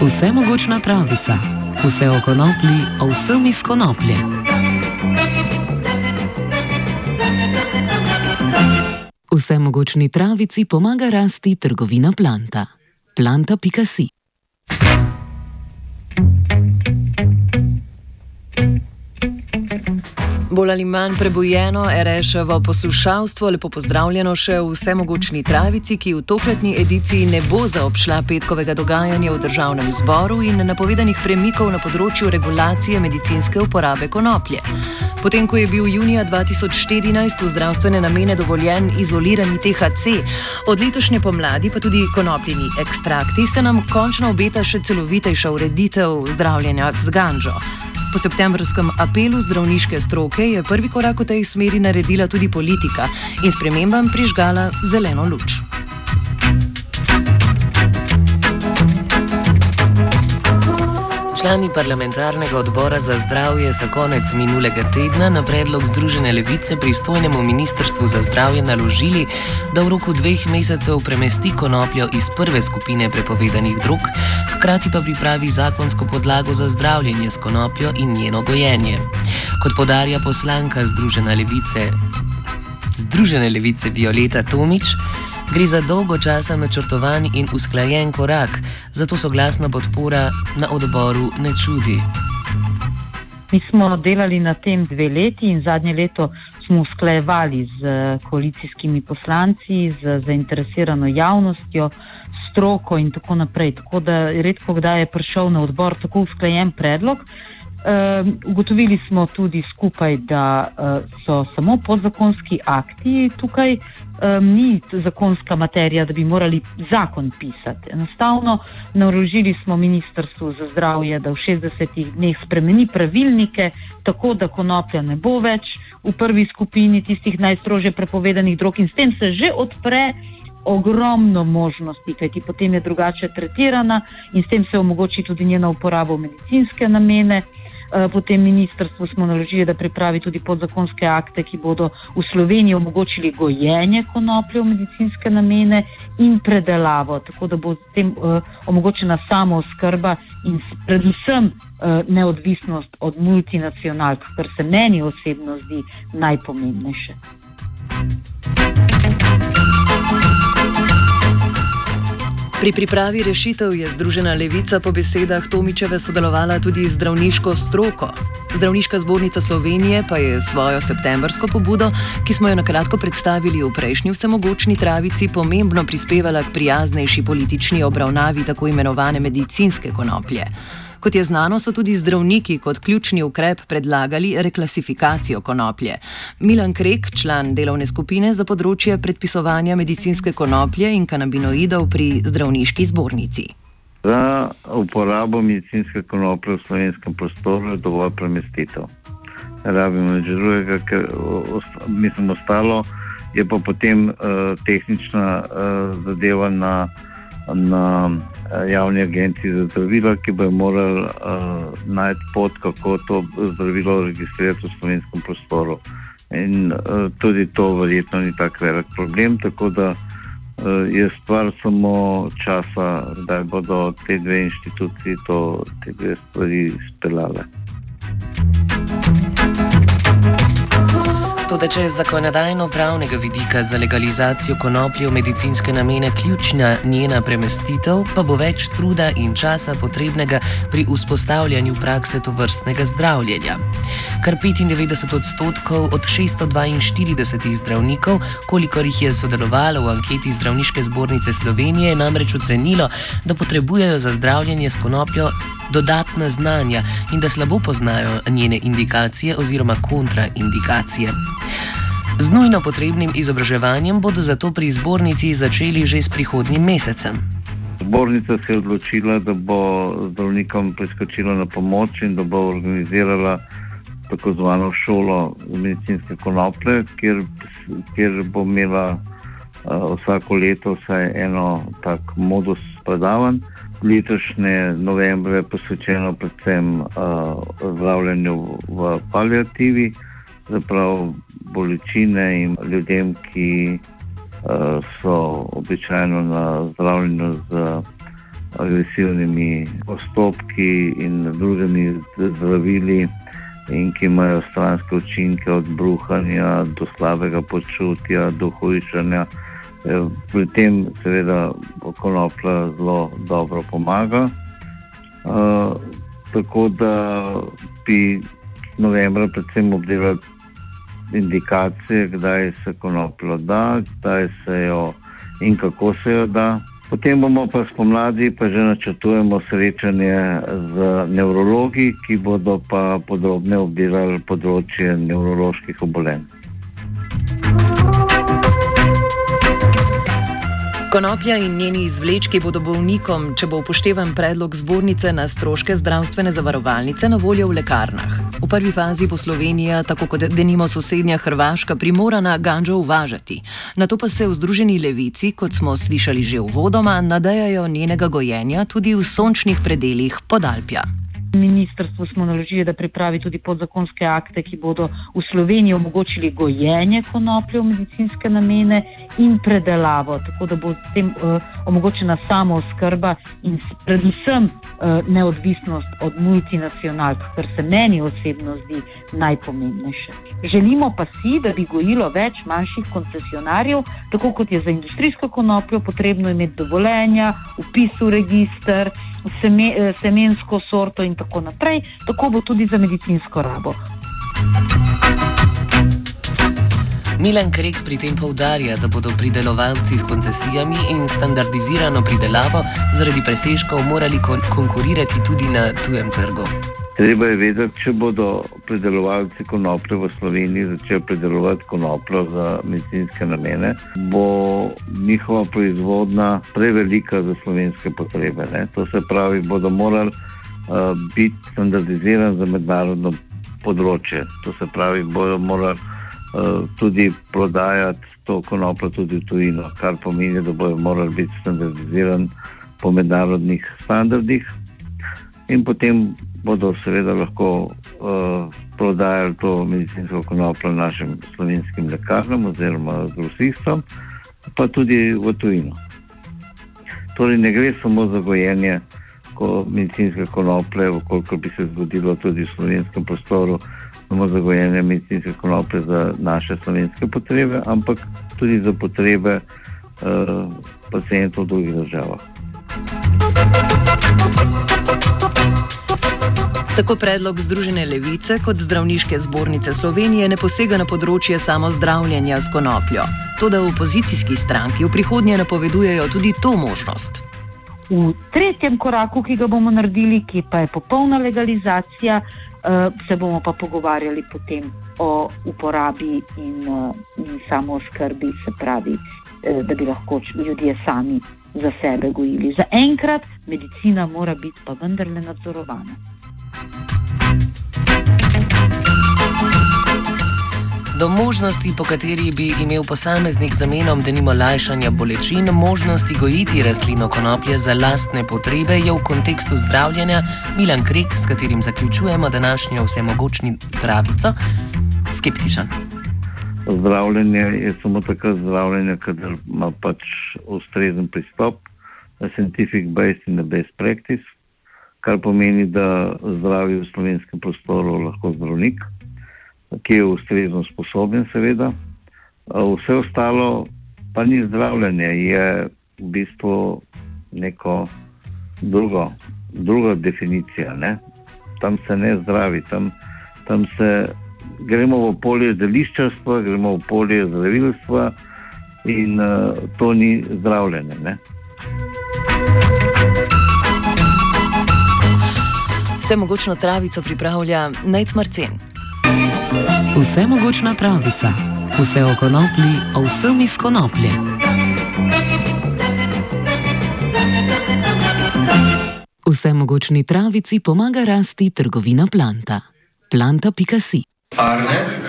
Vsemogočna travica. Vse o konoplji, o vsem iz konoplje. Vsemogočni travici pomaga rasti trgovina Planta. Planta.si. Bolj ali manj prebujeno RŠ-ovo poslušalstvo, lepo pozdravljeno še v Vsemogočni travici, ki v tokratni ediciji ne bo zaobšla petkovega dogajanja v Državnem zboru in napovedanih premikov na področju regulacije medicinske uporabe konoplje. Potem, ko je bil junija 2014 v zdravstvene namene dovoljen izolirani THC, od letošnje pomladi pa tudi konopljini ekstrakti, se nam končno obeta še celovitejša ureditev zdravljenja z ganžo. Po septembrskem apelu zdravniške stroke je prvi korak v tej smeri naredila tudi politika in spremembam prižgala zeleno luč. Člani parlamentarnega odbora za zdravje so konec minulega tedna na predlog Združene levice pristojnemu ministrstvu za zdravje naložili, da v roku 2 mesecev premesti konopljo iz prve skupine prepovedanih drog, hkrati pa pripravi zakonsko podlago za zdravljenje s konopljo in njeno gojenje. Kot poudarja poslanka Združene levice Violeta Tomić, gre za dolgo časa načrtovan in usklajen korak, zato soglasna podpora na odboru ne čudi. Mi smo delali na tem 2 leti in zadnje leto smo usklajevali z koalicijskimi poslanci, z zainteresirano javnostjo, stroko in tako naprej. Tako da redko kdaj je prišel na odbor tako usklajen predlog. Ugotovili smo tudi skupaj, da so samo podzakonski akti tukaj, ni zakonska materija, da bi morali zakon pisati. Enostavno naložili smo Ministrstvu za zdravje, da v 60 dneh spremeni pravilnike, tako da konoplja ne bo več v prvi skupini tistih najstrožje prepovedanih drog in s tem se že odpre ogromno možnosti, kajti potem je drugače tretirana in s tem se omogoči tudi njena uporaba v medicinske namene. Potem ministrstvu smo naložili, da pripravi tudi podzakonske akte, ki bodo v Sloveniji omogočili gojenje konoplje v medicinske namene in predelavo, tako da bo s tem omogočena samooskrba in predvsem neodvisnost od multinacionalk, kar se meni osebno zdi najpomembnejše. Pri pripravi rešitev je Združena levica po besedah Tomićeve sodelovala tudi z zdravniško stroko. Zdravniška zbornica Slovenije pa je svojo septembrsko pobudo, ki smo jo na kratko predstavili v prejšnji Vsemogočni travici, pomembno prispevala k prijaznejši politični obravnavi tako imenovane medicinske konoplje. Kot je znano, so tudi zdravniki kot ključni ukrep predlagali reklasifikacijo konoplje. Milan Krek, član delovne skupine za področje predpisovanja medicinske konoplje in kanabinoidov pri zdravniški zbornici. Za uporabo medicinske konoplje v slovenskem prostoru je dovolj premestitev. Ne rabimo nič drugega, ker ostalo je pa potem tehnična zadeva na javni agenciji za zdravila, ki bo morali najti pot, kako to zdravilo registrirati v slovenskem prostoru. In tudi to verjetno ni tak velik problem, tako da je stvar samo časa, da bodo te 2 inštituciji te 2 stvari speljale. Toda če je z zakonodajno-pravnega vidika za legalizacijo konoplje v medicinske namene ključna njena premestitev, pa bo več truda in časa potrebnega pri vzpostavljanju prakse tovrstnega zdravljenja. Kar 95% od 642 zdravnikov, kolikor jih je sodelovalo v anketi Zdravniške zbornice Slovenije, je namreč ocenilo, da potrebujejo za zdravljenje s konopljo dodatna znanja in da slabo poznajo njene indikacije oziroma kontraindikacije. Z nujno potrebnim izobraževanjem bodo zato pri zbornici začeli že s prihodnjim mesecem. Zbornica se je odločila, da bo zdravnikom priskočila na pomoč in da bo organizirala tako zvano šolo medicinske konoplje, kjer bo imela vsako leto vsaj eno tak modus predavanj. Letošnje novembre je posvečeno predvsem zdravljenju v paliativi, zapravo bolečine in ljudem, ki so običajno na zdravljenju z agresivnimi postopki in drugimi zdravili, in ki imajo stranske učinke od bruhanja do slabega počutja, do hujšanja. Pri tem seveda konoplja zelo dobro pomaga. Tako da bi novembra predvsem obdelali indikacije, kdaj se konopljo da, kdaj se jo in kako se jo da. Potem bomo pa spomladi pa že načrtujemo srečanje z nevrologi, ki bodo pa podrobne obdelali področje nevroloških obolenj. Konoplja in njeni izvlečki bodo bolnikom, če bo upoštevan predlog zbornice, na stroške zdravstvene zavarovalnice na voljo v lekarnah. V prvi fazi bo Slovenija, tako kot denimo sosednja Hrvaška, primorana ganđo uvažati. Nato pa se v Združeni levici, kot smo slišali že uvodoma, nadejajo njenega gojenja tudi v sončnih predelih Podalpja. Ministrstvu smo naložili, da pripravi tudi podzakonske akte, ki bodo v Sloveniji omogočili gojenje konoplje v medicinske namene in predelavo, tako da bo s tem omogočena samooskrba in predvsem neodvisnost od multinacionalk, kar se meni osebno zdi najpomembnejše. Želimo pa si, da bi gojilo več manjših koncesionarjev, tako kot je za industrijsko konopljo potrebno imeti dovoljenja, vpis v register, semensko sorto in tako naprej, tako bo tudi za medicinsko rabo. Milan Krek pri tem poudarja, da bodo pridelovalci s koncesijami in standardizirano pridelavo zaradi presežkov morali konkurirati tudi na tujem trgu. Treba je vedeti, če bodo pridelovalci konoplje v Sloveniji začeli pridelovati konopljo za medicinske namene, bo njihova proizvodnja prevelika za slovenske potrebe. To se pravi, bodo morali biti standardizirani za mednarodno področje. To se pravi, bodo morali tudi prodajati to konopljo tudi v tujino, kar pomeni, da bodo morali biti standardizirani po mednarodnih standardih in potem bodo seveda lahko prodajali to medicinsko konopljo našim slovenskim lekarnam oziroma grosistom, pa tudi v tujino. Torej ne gre samo za gojenje medicinske konoplje, koliko bi se zgodilo tudi v slovenskem prostoru, samo za gojenje medicinske konoplje za naše slovenske potrebe, ampak tudi za potrebe pacientov v drugih državah. Tako predlog Združene levice kot Zdravniške zbornice Slovenije ne posega na področje samozdravljenja s konopljo. Toda v opozicijski stranki v prihodnje napovedujejo tudi to možnost. V tretjem koraku, ki ga bomo naredili, ki pa je popolna legalizacija, se bomo pa pogovarjali potem o uporabi in samooskrbi, se pravi, da bi lahko ljudje sami za sebe gojili. Za enkrat medicina mora biti pa vendarle nadzorovana. Do možnosti, po kateri bi imel posameznik z namenom denimo lajšanja bolečin, možnosti gojiti rastlino konoplje za lastne potrebe, je v kontekstu zdravljenja Milan Krek, s katerim zaključujemo današnjo vsemogočni travico, skeptičen. Zdravljenje je samo takrat zdravljenje, kadar ima pač ustrezen pristop, scientific based in best practice, kar pomeni, da zdravi v slovenskem prostoru lahko zdravnik, ki je ustrezno sposoben seveda. Vse ostalo pa ni zdravljenje, je v bistvu neko druga definicija. Tam se ne zdravi, tam se gremo v polje zeliščarstva, gremo v polje zdravilstva in to ni zdravljenje. Vsemogočno travico pripravlja Nejc Marcen. Vsemogočna travica. Vse o konoplji, o vsem iz konoplje. Vsemogočni travici pomaga rasti trgovina Planta. Planta.si.